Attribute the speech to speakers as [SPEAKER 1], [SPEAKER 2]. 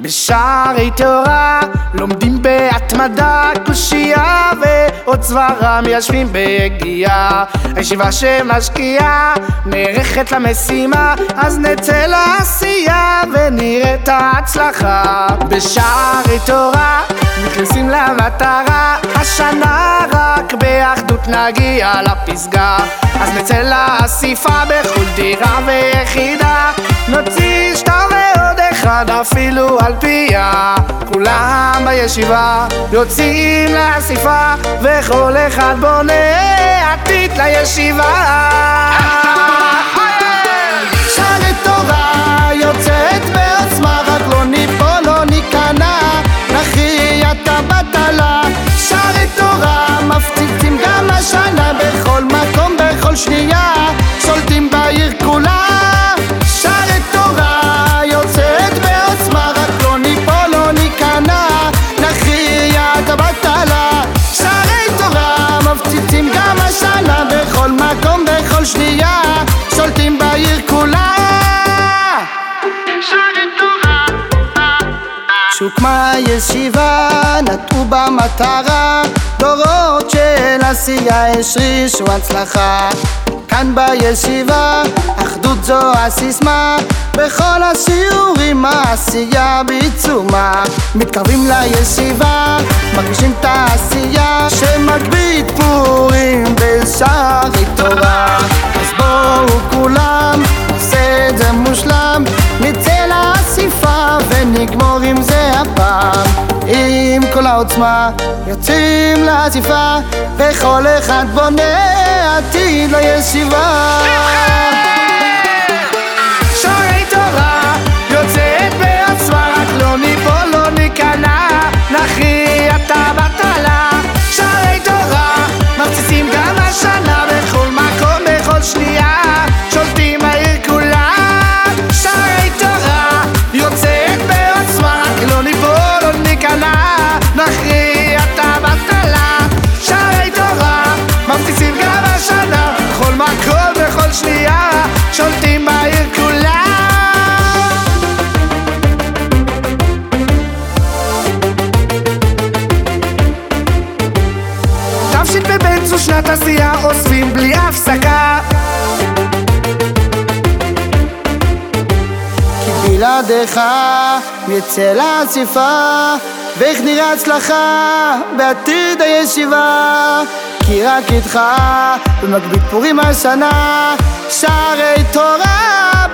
[SPEAKER 1] בשערי תורה לומדים בהתמדה קושייה ועוד סברה מיישבים בהגיעה. הישיבה שמשקיעה נערכת למשימה, אז נצא לעשייה ונראה את ההצלחה. בשערי תורה מתכנסים למטרה, השנה רק באחדות נגיע לפסגה. אז נצא לאסיפה בכל דירה ויחידה, נוציא שטר ועוד אחד אפילו על פיה. כולם בישיבה יוצאים לאסיפה, וכל אחד בונה עתיד לישיבה. שערי תורה יוצאת בעוצמה, רק לא ניפול לא ניכנע, נכריע את הבטלה. שערי תורה מפציצים גם השנה, בכל מקום בכל שנייה שולטים בעיר כולה. שערי תורה יוצאת בעוצמה, רק לא ניפול לא ניכנע, נכריע את הבטלה. שערי תורה מפציצים גם השנה, בכל מקום בכל שנייה שולטים בעיר כולה. שערי תורה כשהוקמה ישיבה נטעו במטרה, דורות של עשייה השרישו הצלחה. כאן בישיבה אחדות זו הסיסמה, בכל השיעורים העשייה בעיצומה. מתקרבים לישיבה מרגישים את העשייה, שמגבית פורים בשערי תורה. אז בואו כולם נעשה את זה מושלם, נצא לאסיפה ונגמור עם זה הפעם. עם כל העוצמה יוצאים לאסיפה, וכל אחד בונה עתיד לישיבה. שערי תורה יוצאת בעוצמה, רק לא ניפול לא ניכנע, נכריע את הבטלה. שערי תורה מפציצים גם השנה, בכל מקום בכל שנייה שולטים בעיר כולה. שערי תורה יוצאת בעוצמה, רק לא ניפול לא ניכנע, נכריע את הבטלה. שערי תורה מפציצים גם השנה, בכל מקום בכל שנייה שולטים בעיר כולה. תשפ"ב זו שנת עשייה, אוספים בלי הפסקה, כי בלעדיך נצא לאסיפה, ואיך נראה הצלחה בעתיד הישיבה. כי רק איתך במגבית פורים השנה, שערי תורה